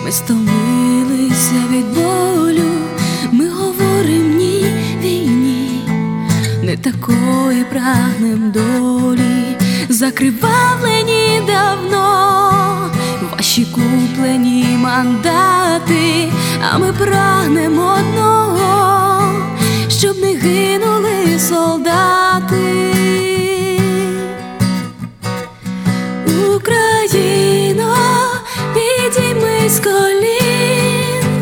Ми стомилися від болю, ми говорим ні війні, не такої прагнем долі, закривавлені давно ваші куплені мандати, а ми прагнем одного, щоб не гинули солдати. Україно, підіймись з колін,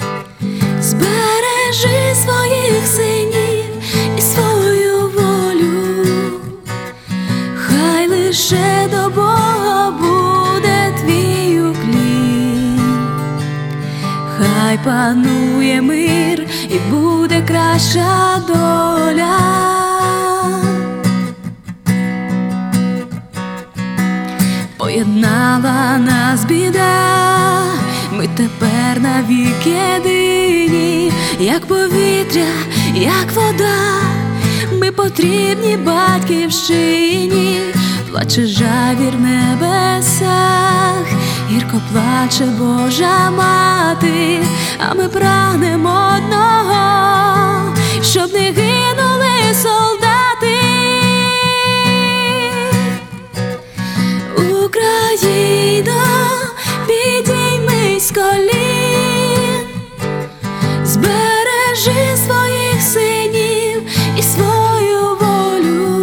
збережи своїх синів і свою волю, хай лише до Бога буде твій уклін, хай панує мир і буде краща доля. Поєднала нас біда, ми тепер навік єдині, як повітря, як вода, ми потрібні батьківщині. Плаче жавір в небесах, гірко плаче Божа мати, а ми прагнем одного, щоб не гинули солдати. Україно, підіймись з колін, збережи своїх синів і свою волю,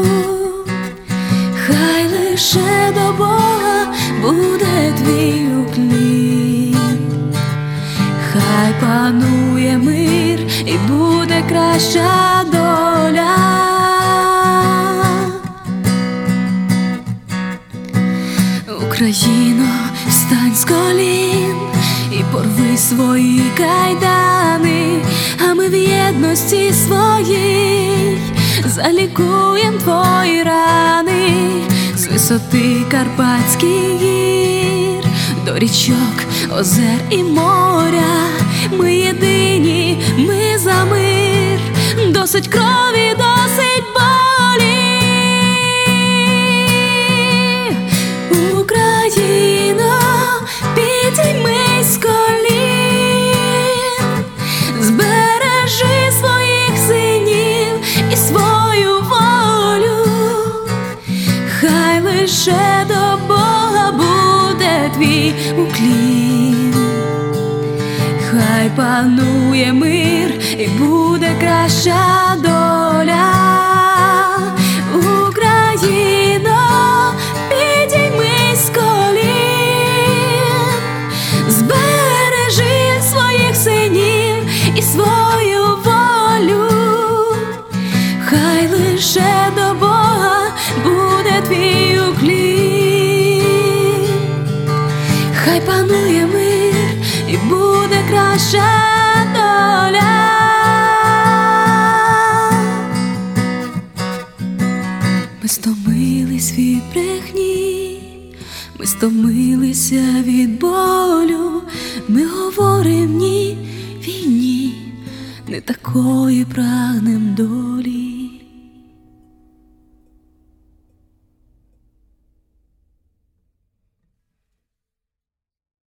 хай лише до Бога буде твій уклін, хай панує мир і буде краща доля. Україно, встань з колін і порви свої кайдани, а ми в єдності своїй залікуєм твої рани. З висоти Карпатських гір до річок, озер і моря, ми єдині, ми за мир, досить крові, досить болі. Україно, підіймись з колін, збережи своїх синів і свою волю, хай лише до Бога буде твій уклін, хай панує мир і буде краща доля. Україно, підіймись з колін, збережи своїх синів і свою волю, хай лише до Бога буде твій уклін, хай панує мир і буде краща доля. Ми стомились від брехні, ми стомилися від болю, ми говорим ні війні, не такої прагнем долі.